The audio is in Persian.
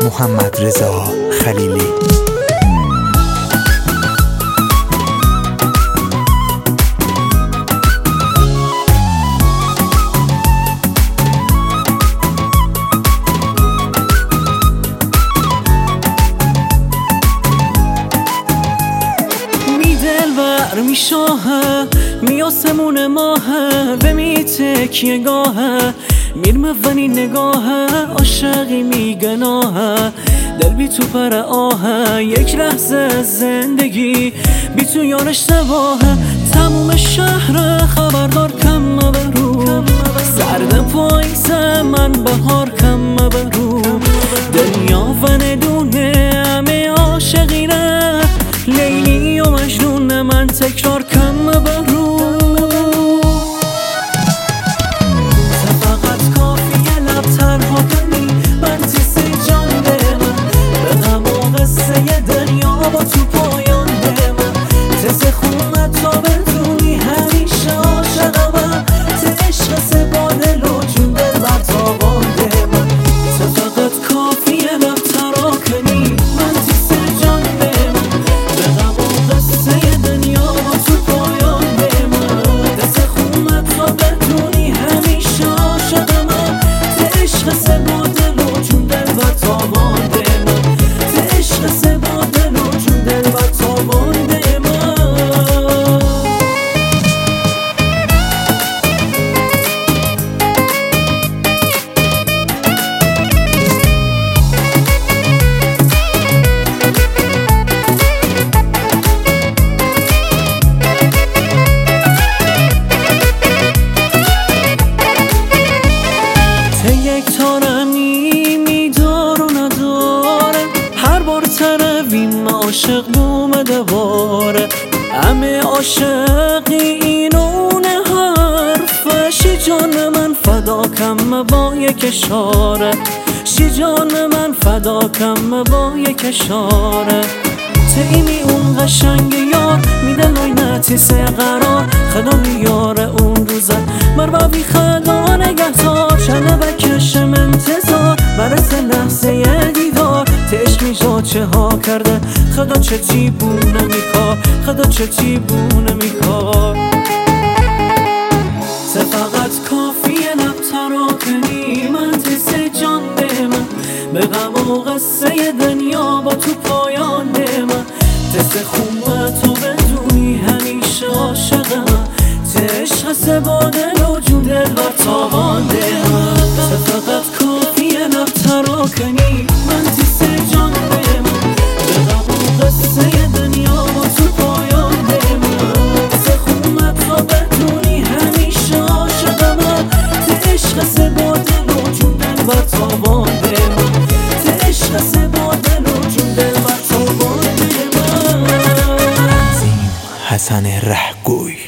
محمد رضا خلیلی. می شاهه می آسمون ماهه به می تکیه گاهه میر مونی نگاهه عاشقی می گناهه دل بی تو پر آهه یک لحظه زندگی بی تو یارش نباهه تموم شهر خبردار کم برو سرد پاییز من بهار کم برو دنیا و ندونه همه عاشقینه لیلی و مجنون من تکرار کم برو فقط کافیه لب تنها کنی من تیس جان ده من به غم و قصه دنیا با تو پایان ده من تز خونه تا بدونی همیشه عاشقم ته عشق سبا دل و جون دل بر تابان ده من فقط کافیه لب ترا کنی من تیس جان ده من به غم و قصه دنیا با تو پایان ده من تز خونه تا بدونی همیشه عاشقم ته عشق سبا دل و جون دل بر تابان ده من ته عشق سبا دل و جون دل بر تابان ده من. یک تارمی میدار و نداره هر بار ترویم عاشق بومه دواره همه عاشقی این اونه حرفشی جان من فدا کم با یک اشاره شی جان من فدا کم با یک اشاره تیمی اون قشنگ یار میده لاینتی سه قرار خدا میاره اون روزه مربا بی خدا نگهدار شنه بکشم انتظار برس لحظه دیدار تشک میجا چه ها کرده خدا چه دیبونه میکار خدا چه دیبونه میکار فقط کافیه لب ترا کنی من تیس جان ده من به غم و قصه دنیا با تو پایان ده من تس خوبه تو بدونی همیشه عاشقم ته عشق سبا دل و جون دل بر تابان ده من فقط کافیه لب ترا کنی من تیس جان ده من به غم و قصه دنیا با تو پایان ده من تس خوبه تو بدونی همیشه عاشقم ته عشق سبا دل و جون دل بر تابان ده من ته عشق سبا دل و جون دل بر تابان ده من. حسن رهگوی.